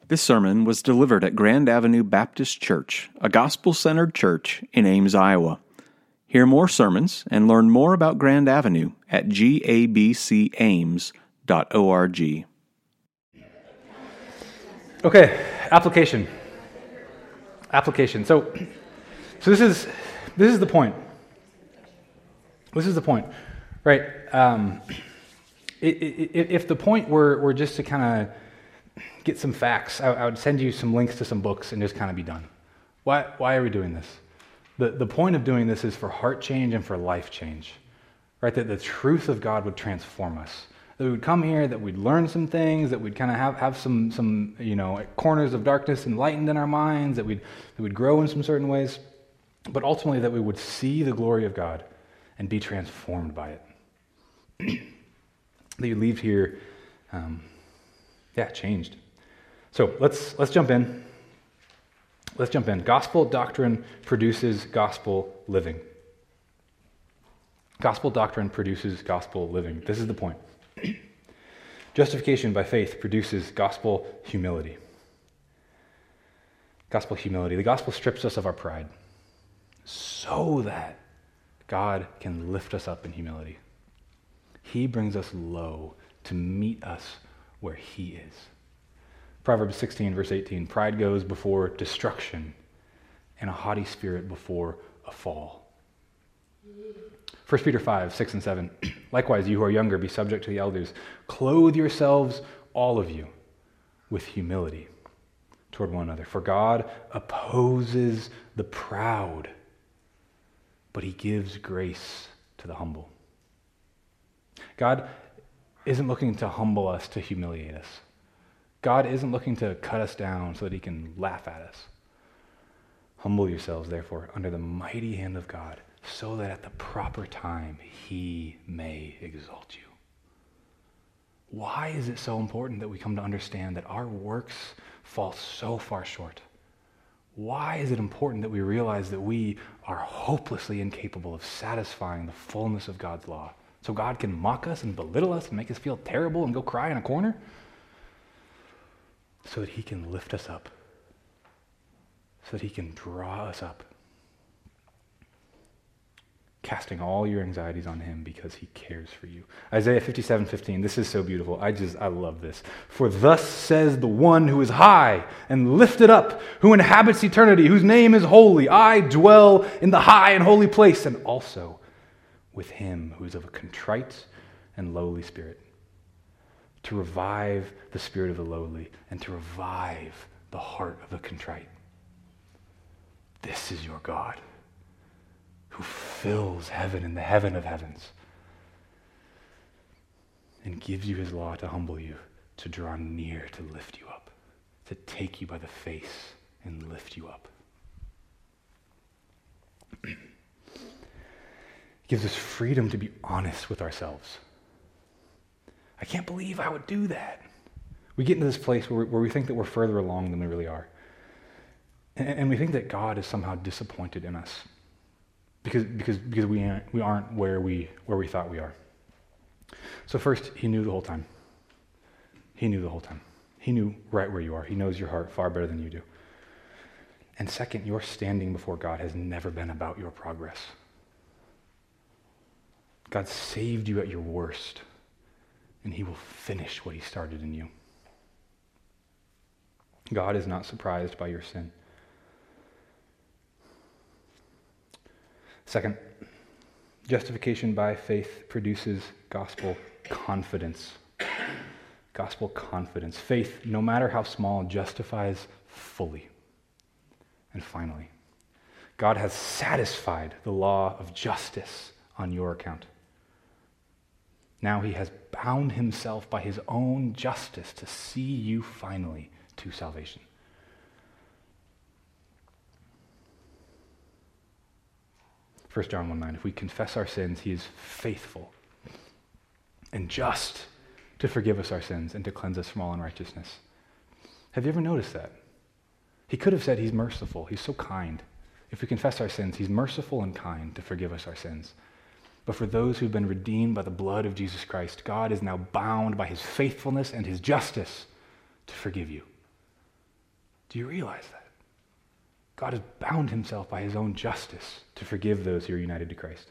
This sermon was delivered at Grand Avenue Baptist Church, a gospel-centered church in Ames, Iowa. Hear more sermons and learn more about Grand Avenue at gabcames.org. Okay, application. So this is the point. This is the point, right? If the point were just to kind of get some facts, I would send you some links to some books and just kind of be done. Why are we doing this? The point of doing this is for heart change and for life change, right? That the truth of God would transform us. That we would come here, that we'd learn some things, that we'd kind of have some corners of darkness enlightened in our minds, that we'd grow in some certain ways, but ultimately that we would see the glory of God and be transformed by it. That you leave here, changed. So let's jump in. Let's jump in. Gospel doctrine produces gospel living. Gospel doctrine produces gospel living. This is the point. Justification by faith produces gospel humility. Gospel humility. The gospel strips us of our pride so that God can lift us up in humility. He brings us low to meet us where He is. Proverbs 16, verse 18, pride goes before destruction, and a haughty spirit before a fall. 1 Peter 5, 6 and 7, likewise, you who are younger, be subject to the elders. Clothe yourselves, all of you, with humility toward one another. For God opposes the proud, but He gives grace to the humble. God isn't looking to humble us to humiliate us. God isn't looking to cut us down so that He can laugh at us. Humble yourselves, therefore, under the mighty hand of God, so that at the proper time He may exalt you. Why is it so important that we come to understand that our works fall so far short? Why is it important that we realize that we are hopelessly incapable of satisfying the fullness of God's law? So God can mock us and belittle us and make us feel terrible and go cry in a corner? So that He can lift us up. So that He can draw us up. Casting all your anxieties on Him because He cares for you. Isaiah 57:15. This is so beautiful. I love this. For thus says the one who is high and lifted up, who inhabits eternity, whose name is holy. I dwell in the high and holy place, and also with Him who is of a contrite and lowly spirit, to revive the spirit of the lowly and to revive the heart of the contrite. This is your God, who fills heaven and the heaven of heavens and gives you His law to humble you, to draw near, to lift you up, to take you by the face and lift you up. It gives us freedom to be honest with ourselves. I can't believe I would do that. We get into this place where we think that we're further along than we really are. And we think that God is somehow disappointed in us because we aren't where we thought we are. So first, He knew the whole time. He knew the whole time. He knew right where you are. He knows your heart far better than you do. And second, your standing before God has never been about your progress. God saved you at your worst, and He will finish what He started in you. God is not surprised by your sin. Second, justification by faith produces gospel confidence. Gospel confidence. Faith, no matter how small, justifies fully. And finally, God has satisfied the law of justice on your account. Now He has bound Himself by His own justice to see you finally to salvation. 1 John 1:9, if we confess our sins, He is faithful and just to forgive us our sins and to cleanse us from all unrighteousness. Have you ever noticed that? He could have said He's merciful. He's so kind. If we confess our sins, He's merciful and kind to forgive us our sins. But for those who've been redeemed by the blood of Jesus Christ, God is now bound by His faithfulness and His justice to forgive you. Do you realize that? God has bound himself by his own justice to forgive those who are united to Christ.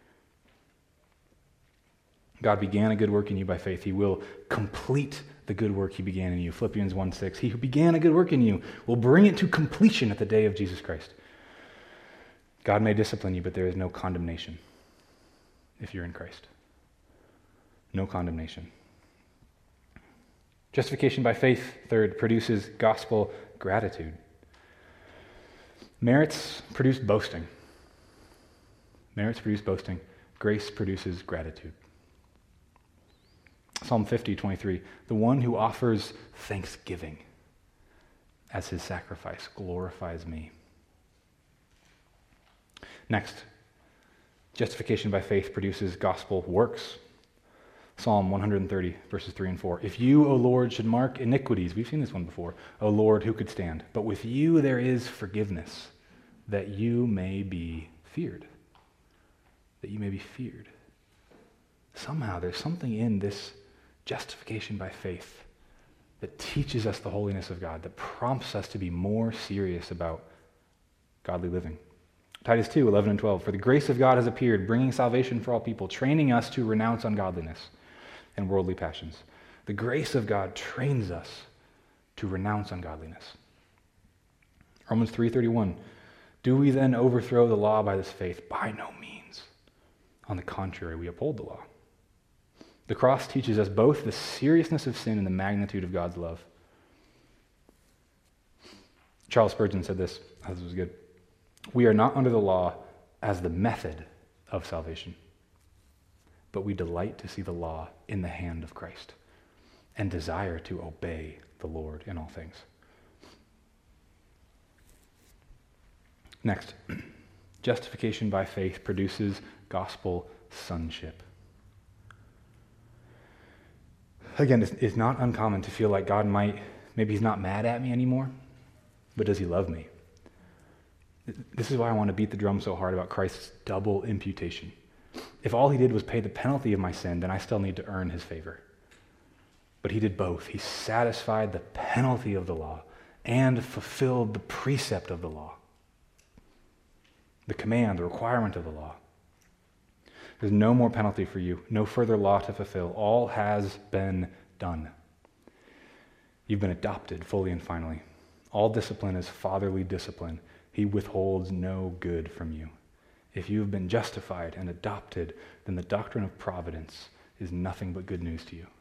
God began a good work in you by faith. He will complete the good work he began in you. Philippians 1:6. He who began a good work in you will bring it to completion at the day of Jesus Christ. God may discipline you, but there is no condemnation if you're in Christ. No condemnation. Justification by faith, third, produces gospel gratitude. Merits produce boasting. Merits produce boasting. Grace produces gratitude. Psalm 50:23. The one who offers thanksgiving as his sacrifice glorifies me. Next, justification by faith produces gospel works. Psalm 130, verses 3 and 4. If you, O Lord, should mark iniquities, we've seen this one before, O Lord, who could stand? But with you there is forgiveness, that you may be feared. That you may be feared. Somehow there's something in this justification by faith that teaches us the holiness of God, that prompts us to be more serious about godly living. Titus 2, 11 and 12. For the grace of God has appeared, bringing salvation for all people, training us to renounce ungodliness and worldly passions. The grace of God trains us to renounce ungodliness. Romans 3:31. Do we then overthrow the law by this faith? By no means. On the contrary, we uphold the law. The cross teaches us both the seriousness of sin and the magnitude of God's love. Charles Spurgeon said this. This was good. We are not under the law as the method of salvation, but we delight to see the law in the hand of Christ and desire to obey the Lord in all things. Next, justification by faith produces gospel sonship. Again, it's not uncommon to feel like God maybe he's not mad at me anymore, but does he love me? This is why I want to beat the drum so hard about Christ's double imputation. If all he did was pay the penalty of my sin, then I still need to earn his favor. But he did both. He satisfied the penalty of the law and fulfilled the precept of the law. The command, the requirement of the law. There's no more penalty for you, no further law to fulfill. All has been done. You've been adopted fully and finally. All discipline is fatherly discipline. He withholds no good from you. If you have been justified and adopted, then the doctrine of providence is nothing but good news to you.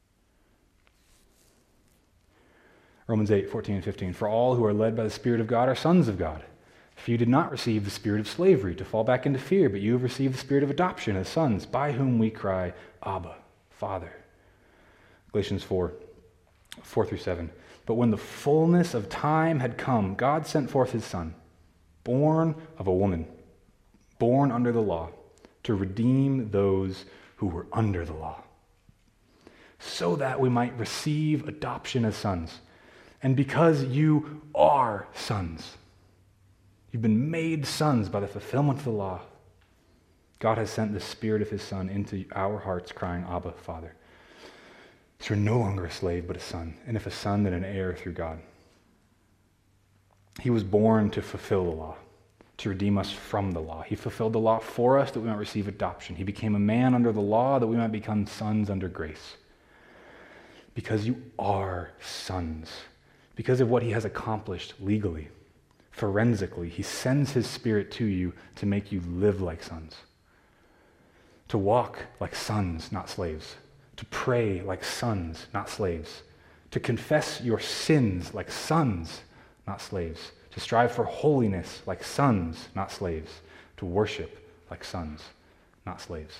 Romans 8:14 and 15. For all who are led by the Spirit of God are sons of God. For you did not receive the spirit of slavery to fall back into fear, but you have received the spirit of adoption as sons, by whom we cry, Abba, Father. Galatians 4:4-7. But when the fullness of time had come, God sent forth his Son, born of a woman, born under the law, to redeem those who were under the law, so that we might receive adoption as sons. And because you are sons, you've been made sons by the fulfillment of the law, God has sent the Spirit of his Son into our hearts, crying, Abba, Father. So you're no longer a slave, but a son. And if a son, then an heir through God. He was born to fulfill the law, to redeem us from the law. He fulfilled the law for us that we might receive adoption. He became a man under the law that we might become sons under grace. Because you are sons. Because of what he has accomplished legally, forensically, he sends his Spirit to you to make you live like sons. To walk like sons, not slaves. To pray like sons, not slaves. To confess your sins like sons, not slaves. To strive for holiness like sons, not slaves. To worship like sons, not slaves.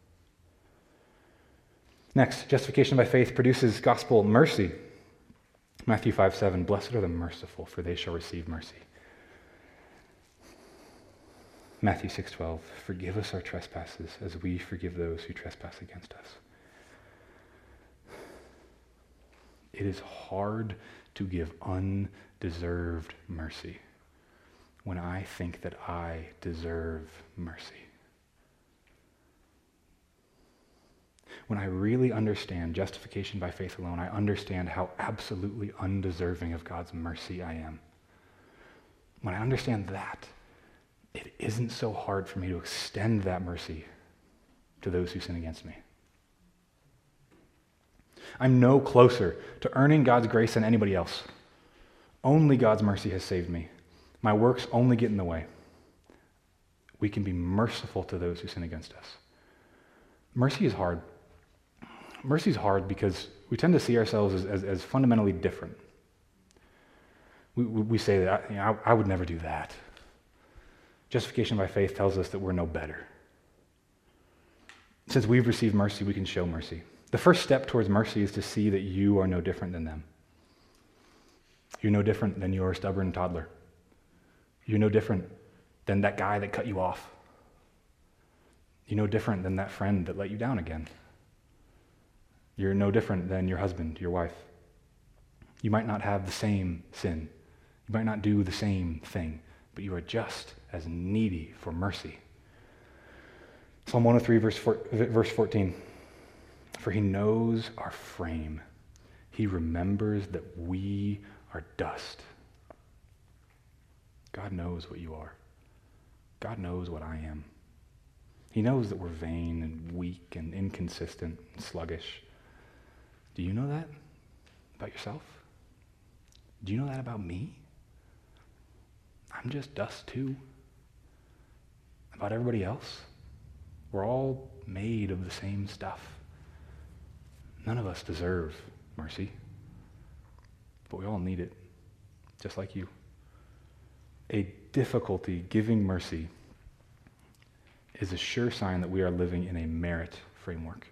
Next, justification by faith produces gospel mercy. Matthew 5:7, blessed are the merciful, for they shall receive mercy. Matthew 6:12, forgive us our trespasses as we forgive those who trespass against us. It is hard to give undeserved mercy when I think that I deserve mercy. When I really understand justification by faith alone, I understand how absolutely undeserving of God's mercy I am. When I understand that, it isn't so hard for me to extend that mercy to those who sin against me. I'm no closer to earning God's grace than anybody else. Only God's mercy has saved me. My works only get in the way. We can be merciful to those who sin against us. Mercy is hard. Mercy is hard because we tend to see ourselves as fundamentally different. We say that, I would never do that. Justification by faith tells us that we're no better. Since we've received mercy, we can show mercy. The first step towards mercy is to see that you are no different than them. You're no different than your stubborn toddler. You're no different than that guy that cut you off. You're no different than that friend that let you down again. You're no different than your husband, your wife. You might not have the same sin. You might not do the same thing, but you are just as needy for mercy. Psalm 103, verse 14. For he knows our frame. He remembers that we are dust. God knows what you are. God knows what I am. He knows that we're vain and weak and inconsistent and sluggish. Do you know that about yourself? Do you know that about me? I'm just dust too. About everybody else? We're all made of the same stuff. None of us deserve mercy, but we all need it, just like you. A difficulty giving mercy is a sure sign that we are living in a merit framework.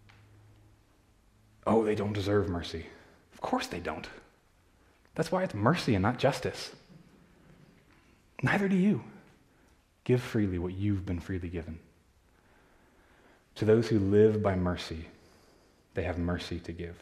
Oh, they don't deserve mercy. Of course they don't. That's why it's mercy and not justice. Neither do you. Give freely what you've been freely given. To those who live by mercy, they have mercy to give.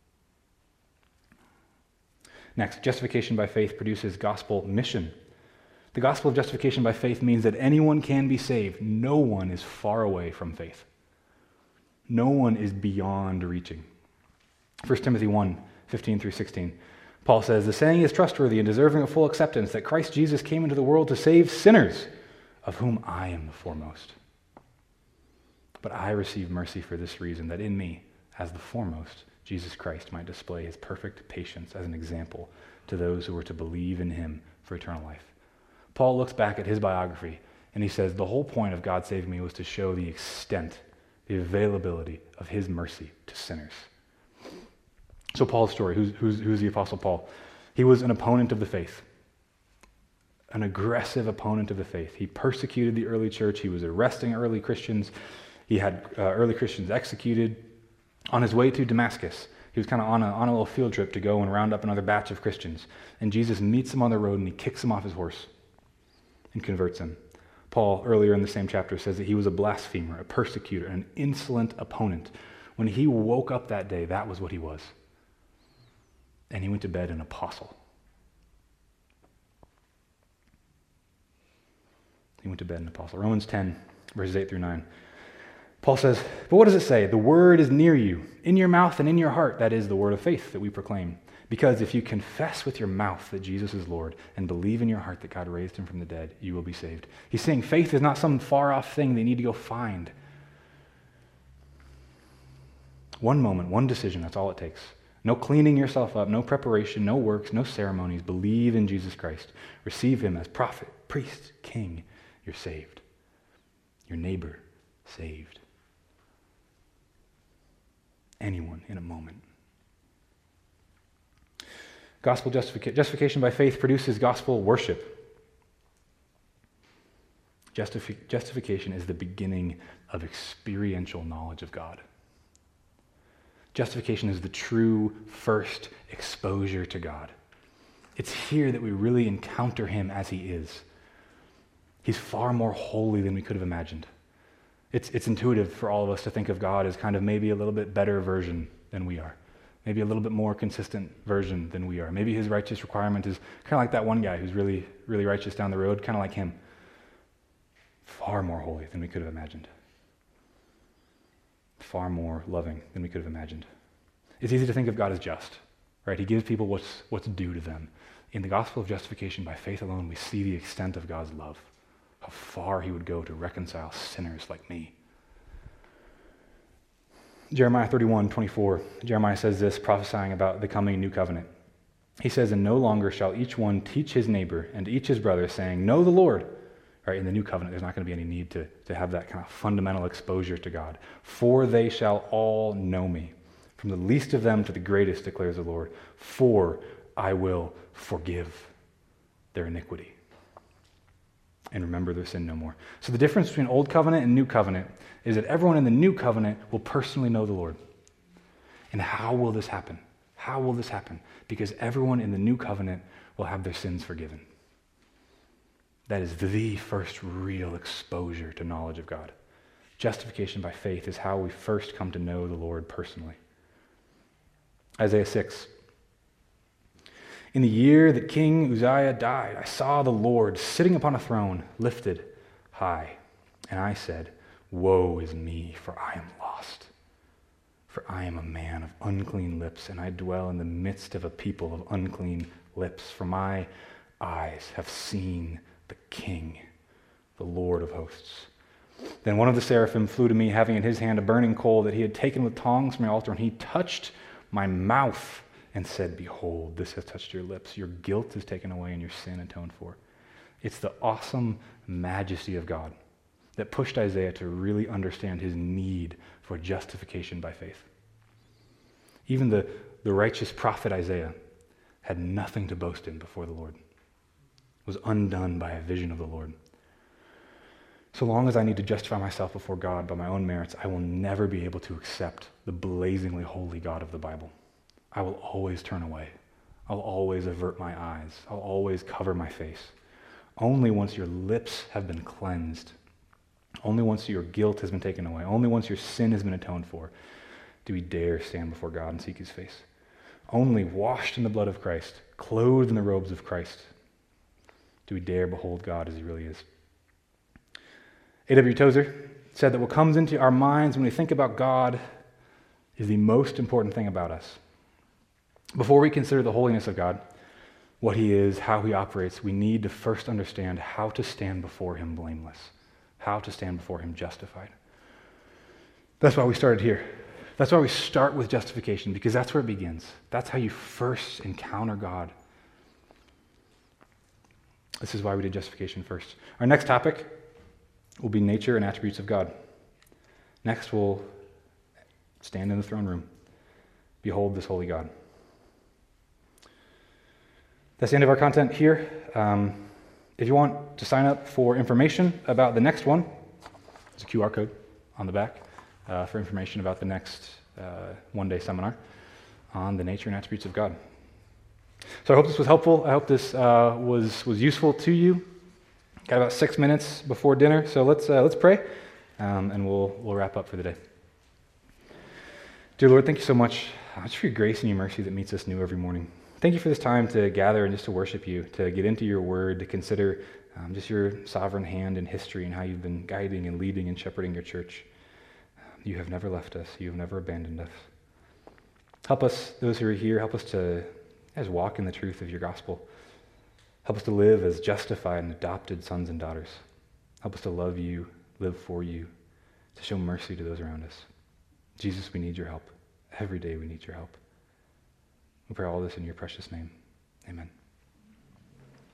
Next, justification by faith produces gospel mission. The gospel of justification by faith means that anyone can be saved. No one is far away from faith. No one is beyond reaching. 1 Timothy 1, 15 through 16. Paul says, the saying is trustworthy and deserving of full acceptance that Christ Jesus came into the world to save sinners, of whom I am the foremost. But I receive mercy for this reason, that in me, as the foremost, Jesus Christ might display his perfect patience as an example to those who were to believe in him for eternal life. Paul looks back at his biography and he says, the whole point of God saving me was to show the extent, the availability of his mercy to sinners. So Paul's story, who's the Apostle Paul? He was an opponent of the faith, an aggressive opponent of the faith. He persecuted the early church. He was arresting early Christians. He had early Christians executed. On his way to Damascus, he was kind of on a little field trip to go and round up another batch of Christians. And Jesus meets him on the road and he kicks him off his horse and converts him. Paul, earlier in the same chapter, says that he was a blasphemer, a persecutor, an insolent opponent. When he woke up that day, that was what he was. And he went to bed an apostle. He went to bed an apostle. Romans 10, verses 8 through 9. Paul says, but what does it say? The word is near you, in your mouth and in your heart. That is the word of faith that we proclaim. Because if you confess with your mouth that Jesus is Lord and believe in your heart that God raised him from the dead, you will be saved. He's saying faith is not some far-off thing they need to go find. One moment, one decision, that's all it takes. No cleaning yourself up, no preparation, no works, no ceremonies. Believe in Jesus Christ. Receive him as prophet, priest, king. You're saved. Your neighbor, saved. Anyone in a moment. Gospel justification by faith produces gospel worship. Justification is the beginning of experiential knowledge of God. Justification is the true first exposure to God. It's here that we really encounter him as he is. He's far more holy than we could have imagined. It's intuitive for all of us to think of God as kind of maybe a little bit better version than we are. Maybe a little bit more consistent version than we are. Maybe his righteous requirement is kind of like that one guy who's really, really righteous down the road, kind of like him. Far more holy than we could have imagined. far more loving than we could have imagined. It's easy to think of God as just, right? He gives people what's due to them. In the gospel of justification by faith alone, we see the extent of God's love, how far he would go to reconcile sinners like me. Jeremiah 31:24, Jeremiah says this, prophesying about the coming new covenant. He says, "And no longer shall each one teach his neighbor and each his brother, saying, 'Know the Lord.'" Right, in the new covenant, there's not going to be any need to have that kind of fundamental exposure to God. "For they shall all know me, from the least of them to the greatest, declares the Lord. For I will forgive their iniquity and remember their sin no more." So the difference between Old Covenant and New Covenant is that everyone in the New Covenant will personally know the Lord. And how will this happen? How will this happen? Because everyone in the New Covenant will have their sins forgiven. That is the first real exposure to knowledge of God. Justification by faith is how we first come to know the Lord personally. Isaiah 6. "In the year that King Uzziah died, I saw the Lord sitting upon a throne, lifted high. And I said, 'Woe is me, for I am lost. For I am a man of unclean lips, and I dwell in the midst of a people of unclean lips. For my eyes have seen the King, the Lord of hosts.' Then one of the seraphim flew to me, having in his hand a burning coal that he had taken with tongs from the altar, and he touched my mouth and said, 'Behold, this has touched your lips. Your guilt is taken away and your sin atoned for.'" It's the awesome majesty of God that pushed Isaiah to really understand his need for justification by faith. Even the righteous prophet Isaiah had nothing to boast in before the Lord, was undone by a vision of the Lord. So long as I need to justify myself before God by my own merits, I will never be able to accept the blazingly holy God of the Bible. I will always turn away. I'll always avert my eyes. I'll always cover my face. Only once your lips have been cleansed, only once your guilt has been taken away, only once your sin has been atoned for, do we dare stand before God and seek his face. Only washed in the blood of Christ, clothed in the robes of Christ, do we dare behold God as he really is. A.W. Tozer said that what comes into our minds when we think about God is the most important thing about us. Before we consider the holiness of God, what he is, how he operates, we need to first understand how to stand before him blameless, how to stand before him justified. That's why we started here. That's why we start with justification, because that's where it begins. That's how you first encounter God. This is why we did justification first. Our next topic will be nature and attributes of God. Next, we'll stand in the throne room. Behold this holy God. That's the end of our content here. If you want to sign up for information about the next one, there's a QR code on the back for information about the next one-day seminar on the nature and attributes of God. So I hope this was helpful. I hope this was useful to you. Got about 6 minutes before dinner, so let's pray, and we'll wrap up for the day. Dear Lord, thank you so much just for your grace and your mercy that meets us new every morning. Thank you for this time to gather and just to worship you, to get into your word, to consider just your sovereign hand in history and how you've been guiding and leading and shepherding your church. You have never left us. You have never abandoned us. Help us, those who are here, help us to walk in the truth of your gospel. Help us to live as justified and adopted sons and daughters. Help us to love you, live for you, to show mercy to those around us. Jesus, we need your help. Every day we need your help. We pray all this in your precious name. Amen.